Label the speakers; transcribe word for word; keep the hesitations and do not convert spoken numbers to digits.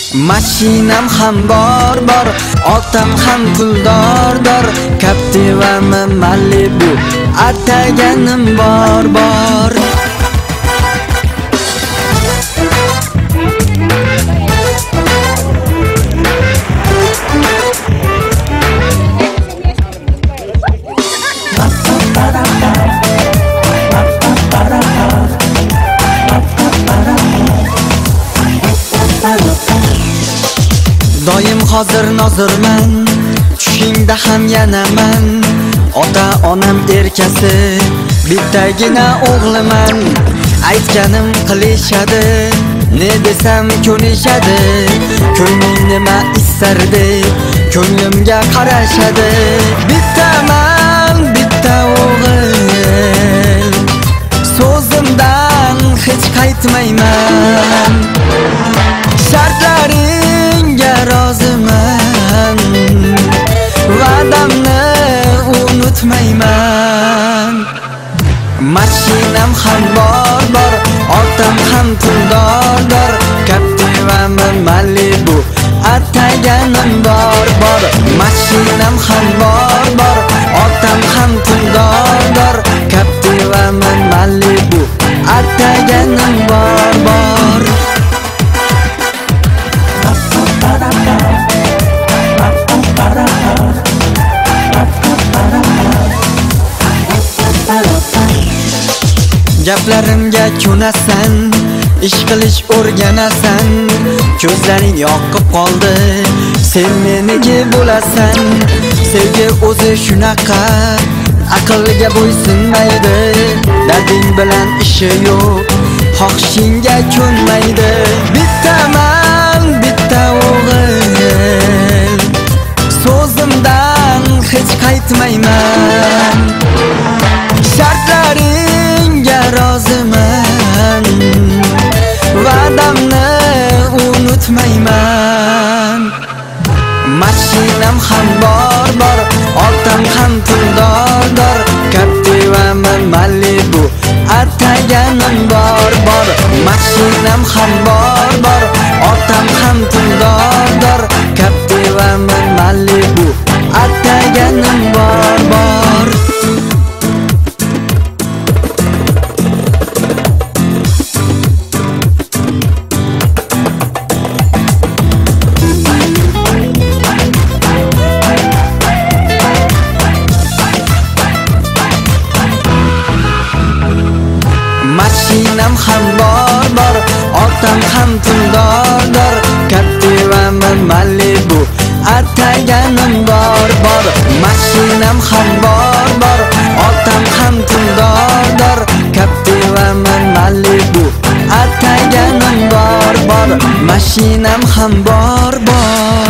Speaker 1: Mashinam ham bor bor, otam ham puldordor, Captiva va Malibu ataganim bor bor. Doim hozir nozirman, tushingda ham yanaman. Ota onam erkasi, bittagina o'g'liman. Aytganim qilishadi, ne desam ko'nishadi. Ko'ngling nima istardi, ko'nglimga qarashadi. Bittaman, bitta o'g'il, so'zimdan hech qaytmayman. Shartlaringga roziman, va'damni unutmayman. Mashinam ham bor bor, otam ham puldordor, Captiva va Malibu ataganim bor bor. Mashinam ham bor bor, otam ham puldordor, Captiva va Malibu ataganim bor bor. Gaplarimga ko'nasan, ish qilish o'rganasan. Ko'zlaring yoqib qoldi, sen meniki bo'lasan. Sevgi o'zi shunaqa, aqlga bo'ysunmaydi. Darding bilan ishi yo'q, xohishingga ko'nmaydi. Bittaman, bitta o'g'il, so'zimdan hech qaytmayman. Shartlaringga roziman, va'damni unutmayman. Mashinam ham bor bor, otam ham puldordor, Captiva va Malibu ataganim bor bor. Mashinam ham bor bor, otam ham puldordor, Captiva va Malibu ataganim bor bor. Mashinam ham bor bor, otam ham puldordor, Captiva va Malibu ataganim bor bor. Mashinam ham bor bor, otam ham puldordor, Captiva va Malibu ataganim bor bor. Mashinam ham bor bor.